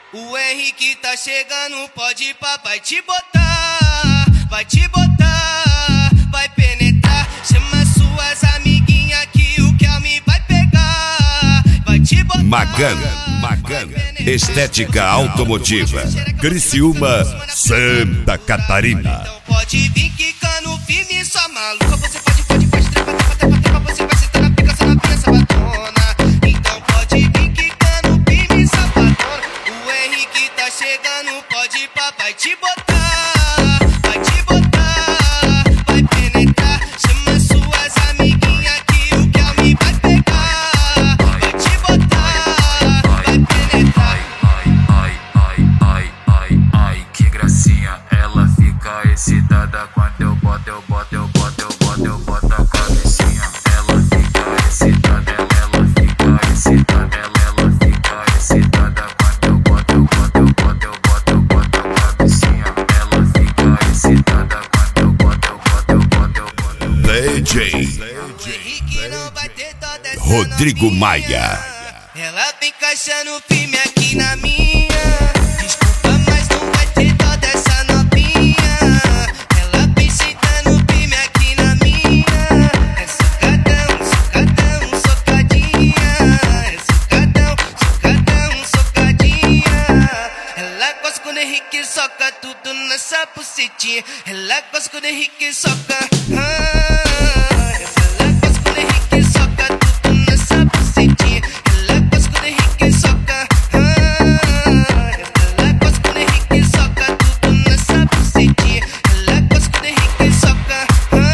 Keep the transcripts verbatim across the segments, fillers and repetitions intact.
O Henrique tá chegando, pode ir pra, vai te botar, vai te botar, vai penetrar. Chama suas amiguinhas que o Kelme vai pegar, vai te botar. Magan, Magan, estética automotiva, Criciúma, Santa Catarina. Então pode vir quicando firme, só maluca. Você pode, pode, pode, trepa, trepa, trepa, trepa. Você vai sentar na pica, só na pica, sabatona. Então pode vir quicando firme, sabatona. O Henrique tá chegando, pode ir pra, vai te botar, vai te botar, vai penetrar. Chama suas amiguinhas que o Kelme vai pegar, vai te botar, vai penetrar. Ai, ai, ai, ai, ai, que gracinha. Ela fica excitada quando eu boto, eu boto, eu boto, eu boto, eu boto a cabecinha. Ela fica excitada, ela, ela fica excitada, ela, ela fica excitada quando eu boto, eu boto, eu boto, eu boto, eu boto a cabecinha. Ela fica excitada quando eu boto, eu boto, eu boto, eu boto, eu boto. D J Henrique não vai ter toda essa Rodrigo novinha. Maia. Ela vem encaixando firme aqui na minha. Desculpa, mas não vai ter toda essa novinha. Ela vem sentando firme aqui na minha. É socadão, socadão, socadinha. É socadão, socadão, socadinha. Ela gosta quando o Henrique soca tudo nessa bucetinha. Ela gosta quando o Henrique soca. Ah, ela gosta quando o Henrique soca tudo nessa bucetinha. Ela gosta quando o Henrique soca. Ah, ela gosta quando o Henrique soca tudo nessa bucetinha. Ela gosta quando o Henrique soca.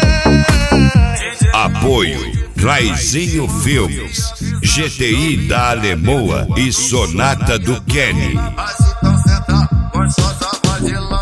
Ah, Apoio Raizinho Filmes, G T I da Alemoa e Sonata do Kenny. Assim então senta, gostosa, pode ir lá.